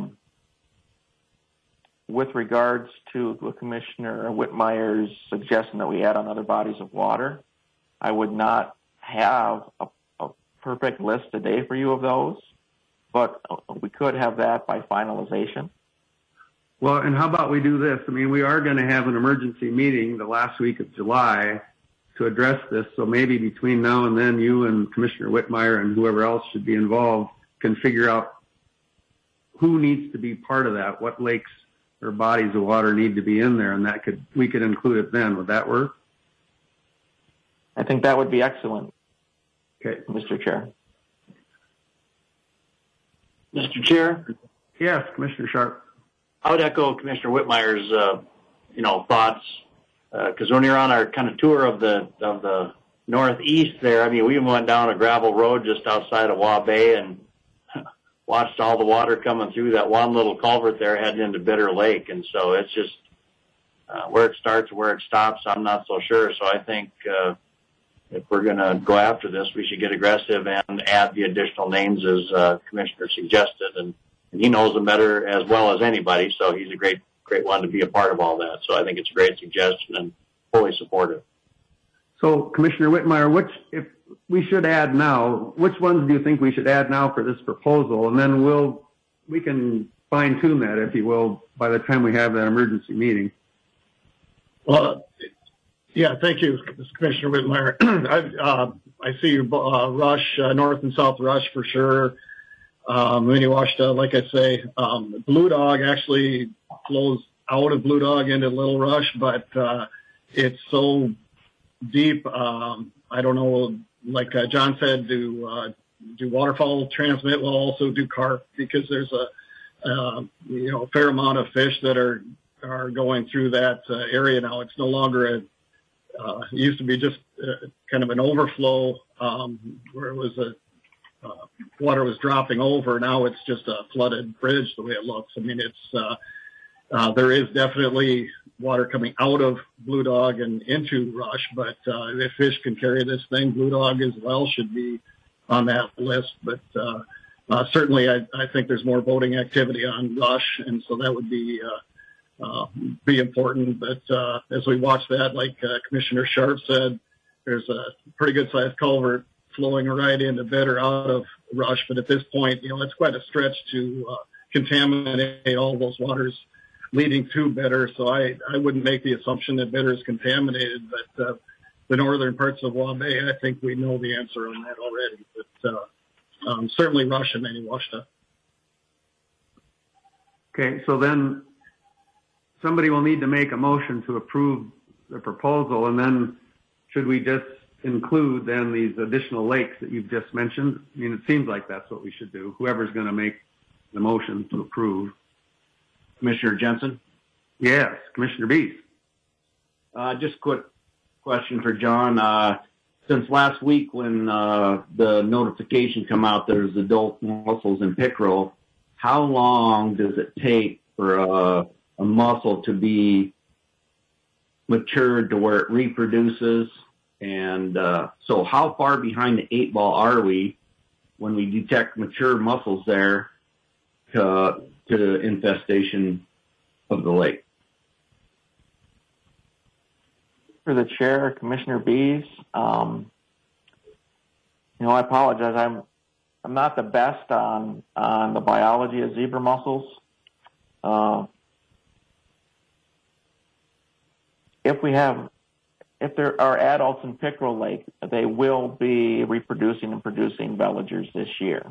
with regards to Commissioner Whitmire's suggestion that we add on other bodies of water, I would not have a perfect list today for you of those, but we could have that by finalization. Well, and how about we do this? I mean, we are going to have an emergency meeting the last week of July to address this. So maybe between now and then, you and Commissioner Whitmire and whoever else should be involved can figure out who needs to be part of that, what lakes or bodies of water need to be in there, and we could include it then. Would that work? I think that would be excellent. Okay. Mr. Chair. Mr. Chair? Yes, Commissioner Sharp. I would echo Commissioner Whitmire's, thoughts, because when you're on our kind of tour of the northeast there, we even went down a gravel road just outside of Wabae and watched all the water coming through that one little culvert there heading into Bitter Lake. And so it's just where it starts, where it stops, I'm not so sure. So I think if we're going to go after this, we should get aggressive and add the additional names as Commissioner suggested. And he knows them better as well as anybody, so he's a great one to be a part of all that. So I think it's a great suggestion and fully support it. So, Commissioner Whitmire, if we should add now, which ones do you think we should add now for this proposal? And then we can fine tune that, if you will, by the time we have that emergency meeting. Well, yeah, thank you, Commissioner Whitmire. I see Rush, North and South Rush for sure. Minnewaska, like I say, Blue Dog actually flows out of Blue Dog into Little Rush, but it's so deep. I don't know, like John said, do waterfowl transmit? We'll also do carp, because there's a fair amount of fish that are going through that area now. It's no longer it used to be just kind of an overflow where it was water was dropping over. Now it's just a flooded bridge the way it looks. I mean, it's there is definitely water coming out of Blue Dog and into Rush, but if fish can carry this thing, Blue Dog as well should be on that list. But certainly I think there's more boating activity on Rush, and so that would be important. But as we watch that, like Commissioner Sharp said, there's a pretty good sized culvert flowing right into Bitter out of Rush. But at this point, it's quite a stretch to contaminate all those waters leading to Bitter. So I wouldn't make the assumption that Bitter is contaminated, but the northern parts of Waubay, I think we know the answer on that already. But certainly Rush and Maniwashta. Okay, so then somebody will need to make a motion to approve the proposal, and then should we just include then these additional lakes that you've just mentioned? I mean, it seems like that's what we should do, whoever's going to make the motion to approve. Commissioner Jensen? Yes, Commissioner Beast. Just a quick question for John. Since last week when the notification come out there's adult mussels in pickerel, how long does it take for a mussel to be matured to where it reproduces? And so how far behind the 8 ball are we when we detect mature mussels there to infestation of the lake? For the chair, Commissioner Bees, I apologize. I'm not the best on the biology of zebra mussels. If there are adults in Pickerel Lake, they will be reproducing and producing veligers this year.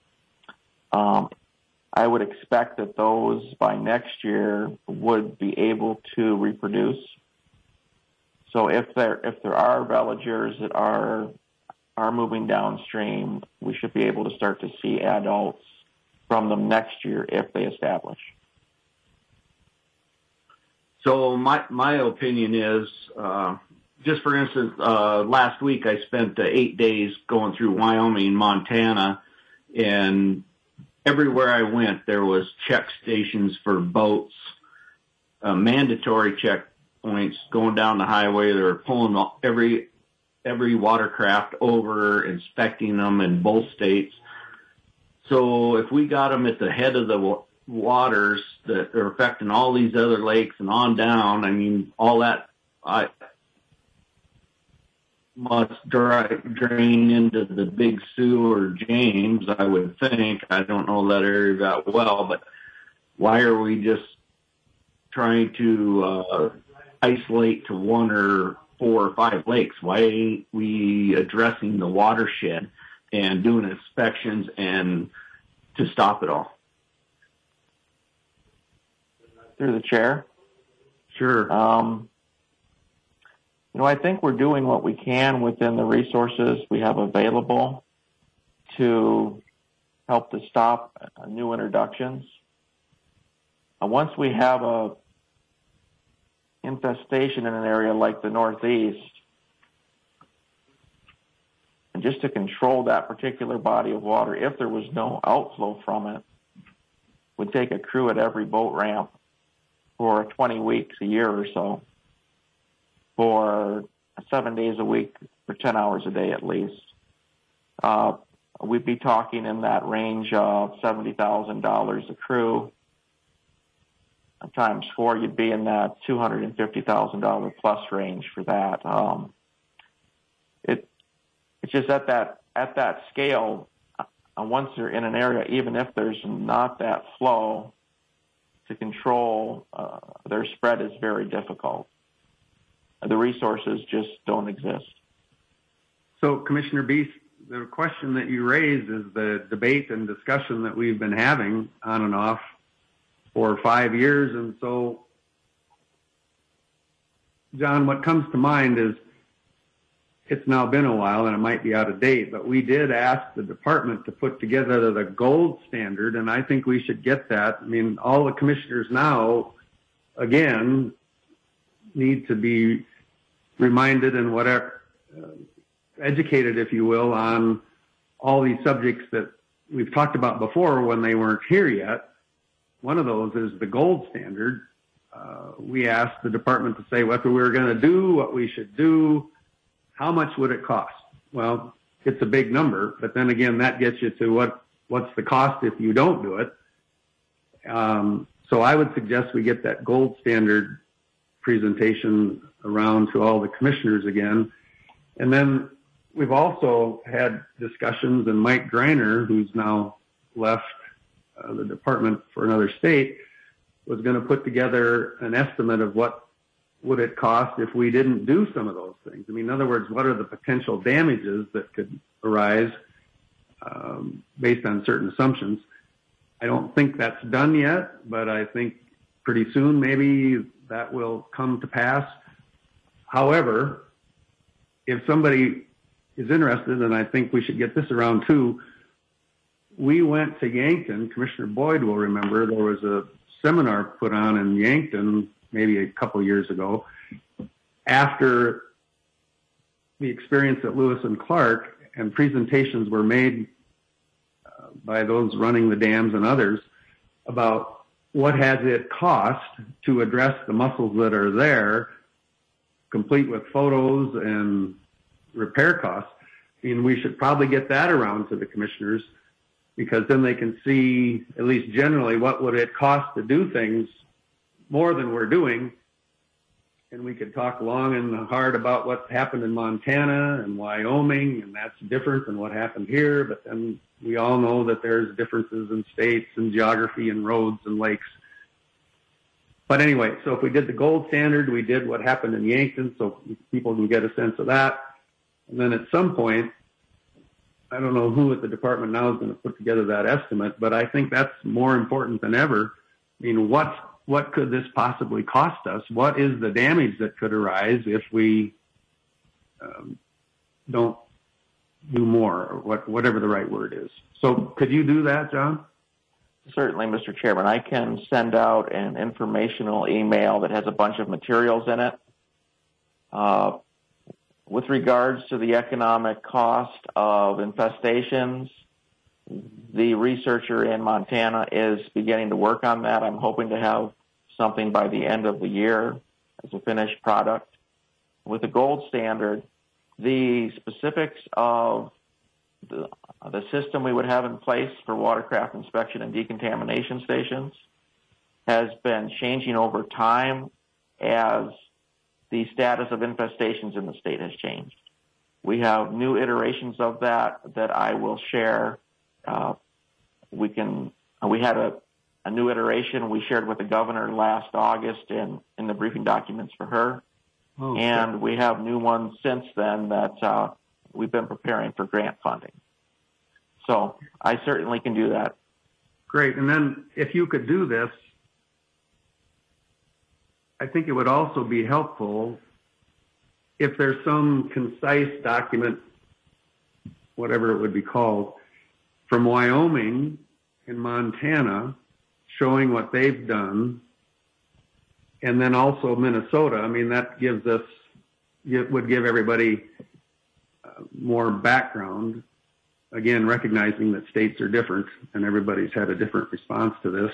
I would expect that those by next year would be able to reproduce. So if there are veligers that are moving downstream, we should be able to start to see adults from them next year if they establish. So my opinion is, just for instance, last week I spent 8 days going through Wyoming, Montana, and everywhere I went there was check stations for boats, mandatory checkpoints going down the highway. They were pulling every watercraft over, inspecting them in both states. So if we got them at the head of the waters that are affecting all these other lakes and on down, I mean, all that I must drain into the Big Sioux or James, I would think. I don't know that area that well, but why are we just trying to isolate to 1 or 4 or 5 lakes? Why ain't we addressing the watershed and doing inspections and to stop it all? Through the chair. Sure. I think we're doing what we can within the resources we have available to help to stop new introductions. Once we have a infestation in an area like the Northeast, and just to control that particular body of water, if there was no outflow from it, would take a crew at every boat ramp for 20 weeks, a year or so, for 7 days a week, for 10 hours a day at least. We'd be talking in that range of $70,000 a crew. Times 4, you'd be in that $250,000 plus range for that. It's just at that scale, once they're in an area, even if there's not that flow, to control their spread is very difficult. The resources just don't exist. So, Commissioner Beast, the question that you raised is the debate and discussion that we've been having on and off for 5 years. And so, John, what comes to mind is it's now been a while and it might be out of date, but we did ask the department to put together the gold standard, and I think we should get that. I mean, all the commissioners now, again, need to be reminded and whatever, educated, if you will, on all these subjects that we've talked about before when they weren't here yet. One of those is the gold standard. We asked the department to say what we were going to do, what we should do, how much would it cost? Well, it's a big number, but then again, that gets you to what's the cost if you don't do it. So I would suggest we get that gold standard presentation around to all the commissioners again. And then we've also had discussions, and Mike Greiner, who's now left the department for another state, was going to put together an estimate of what would it cost if we didn't do some of those things. I mean, in other words, what are the potential damages that could arise based on certain assumptions? I don't think that's done yet, but I think pretty soon maybe that will come to pass. However, if somebody is interested, and I think we should get this around too, we went to Yankton. Commissioner Boyd will remember there was a seminar put on in Yankton maybe a couple years ago after the experience at Lewis and Clark, and presentations were made by those running the dams and others about what has it cost to address the mussels that are there, complete with photos and repair costs. And we should probably get that around to the commissioners, because then they can see, at least generally, what would it cost to do things more than we're doing. And we could talk long and hard about what's happened in Montana and Wyoming, and that's different than what happened here. But then we all know that there's differences in states and geography and roads and lakes. But anyway, so if we did the gold standard, we did what happened in Yankton, so people can get a sense of that. And then at some point, I don't know who at the department now is going to put together that estimate, but I think that's more important than ever. I mean, what could this possibly cost us? What is the damage that could arise if we don't do more, or whatever the right word is? So could you do that, John? Certainly, Mr. Chairman. I can send out an informational email that has a bunch of materials in it. With regards to the economic cost of infestations, the researcher in Montana is beginning to work on that. I'm hoping to have something by the end of the year as a finished product. With the gold standard, the specifics of the system we would have in place for watercraft inspection and decontamination stations has been changing over time as the status of infestations in the state has changed. We have new iterations of that I will share. We had a new iteration we shared with the governor last August in the briefing documents for her. Oh, and we have new ones since then that we've been preparing for grant funding. So I certainly can do that. Great. And then if you could do this, I think it would also be helpful if there's some concise document, whatever it would be called, from Wyoming and Montana showing what they've done, and then also Minnesota. I mean, that gives us, it would give everybody more background, again, recognizing that states are different and everybody's had a different response to this.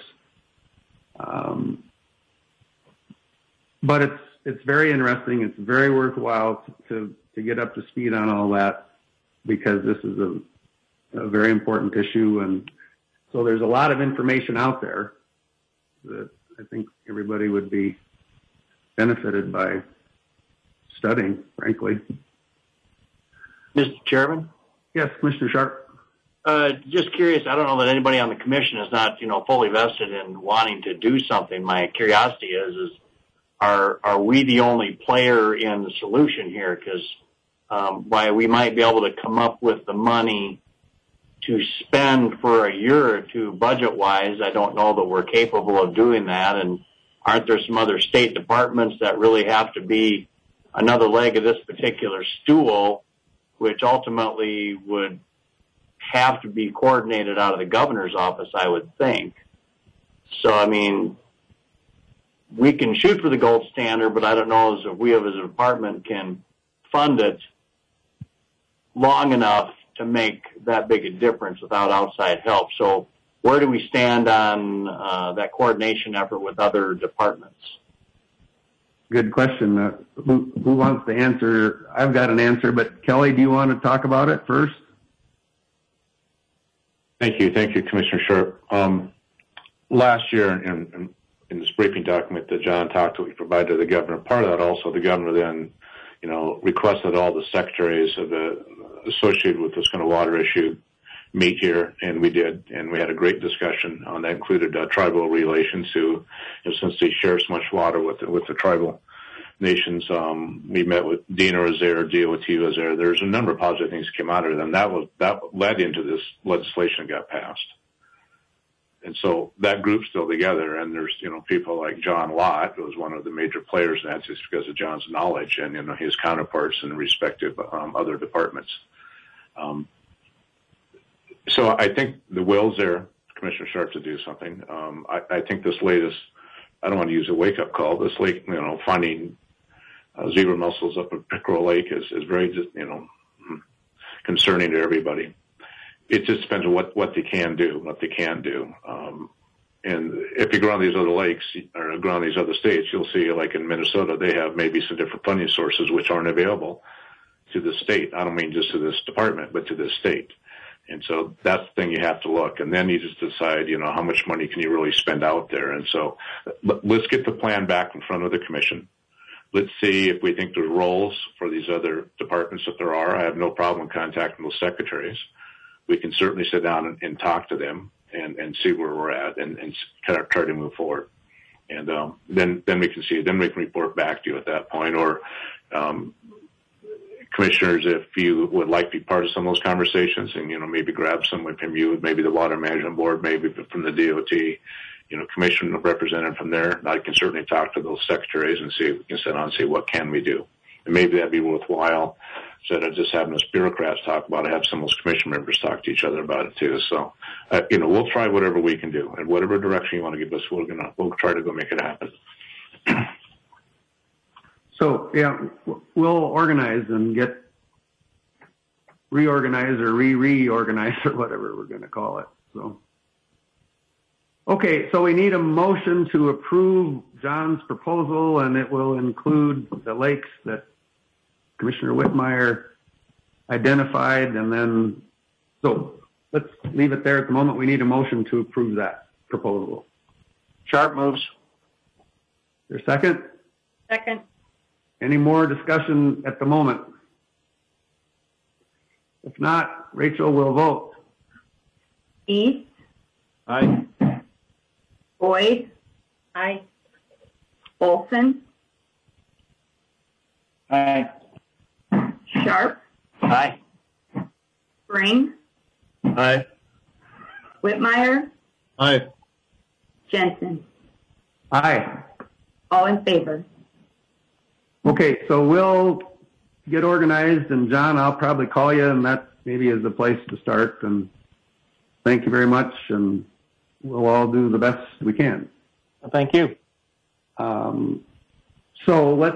But it's very interesting. It's very worthwhile to get up to speed on all that, because this is a very important issue. And so there's a lot of information out there that I think everybody would be benefited by studying, frankly. Mr. Chairman? Yes, Commissioner Sharp. Just curious, I don't know that anybody on the commission is not, fully vested in wanting to do something. My curiosity is are we the only player in the solution here? Because while we might be able to come up with the money to spend for a year or two budget-wise, I don't know that we're capable of doing that. And aren't there some other state departments that really have to be another leg of this particular stool, which ultimately would have to be coordinated out of the governor's office, I would think. So, I mean, we can shoot for the gold standard, but I don't know if we as a department can fund it long enough to make that big a difference without outside help. So where do we stand on that coordination effort with other departments? Good question. Who wants to answer? I've got an answer, but Kelly, do you want to talk about it first? Thank you, Commissioner Sharp. Last year, in this briefing document that John talked to, we provided to the governor. Part of that also, the governor then, requested all the secretaries associated with this kind of water issue meet here, and we did, and we had a great discussion on that. Included tribal relations, who, since they share so much water with the tribal nations, we met with Dina was there, DOT was there. There's a number of positive things that came out of them. That led into this legislation that got passed. And so that group's still together, and there's, people like John Lott, who was one of the major players in that, just because of John's knowledge and, his counterparts in respective other departments. So I think the will's there, Commissioner Sharp, to do something. I think this latest, I don't want to use a wake-up call, this lake, finding zebra mussels up at Pickerel Lake is very, concerning to everybody. It just depends on what they can do, and if you go on these other lakes or go on these other states, you'll see, like in Minnesota, they have maybe some different funding sources which aren't available to the state. I don't mean just to this department, but to this state. And so that's the thing you have to look. And then you just decide, how much money can you really spend out there? And so let's get the plan back in front of the commission. Let's see if we think there's roles for these other departments. If there are, I have no problem contacting those secretaries. We can certainly sit down and talk to them and see where we're at and kind of try to move forward. And then we can see it. Then we can report back to you at that point. Or commissioners, if you would like to be part of some of those conversations and, maybe grab someone from you, maybe the Water Management Board, maybe from the DOT, commission representative from there, I can certainly talk to those secretaries and see if we can sit down and see what can we do. And maybe that'd be worthwhile, instead of just having us bureaucrats talk about it, have some of those commission members talk to each other about it too. So, we'll try whatever we can do, and whatever direction you want to give us, we'll try to go make it happen. So, yeah, we'll organize and reorganize or reorganize or whatever we're going to call it. So, okay, so we need a motion to approve John's proposal, and it will include the lakes that Commissioner Whitmire identified, and then, so let's leave it there at the moment. We need a motion to approve that proposal. Sharp moves. Your second? Second. Any more discussion at the moment? If not, Rachel will vote. East, Aye. Boyd, Aye. Olson, Aye. Sharp, Aye. Spring, Aye. Whitmire, Aye. Jensen. Aye. All in favor. Okay, so we'll get organized, and John, I'll probably call you, and that maybe is the place to start. And thank you very much, and we'll all do the best we can. Thank you. So let's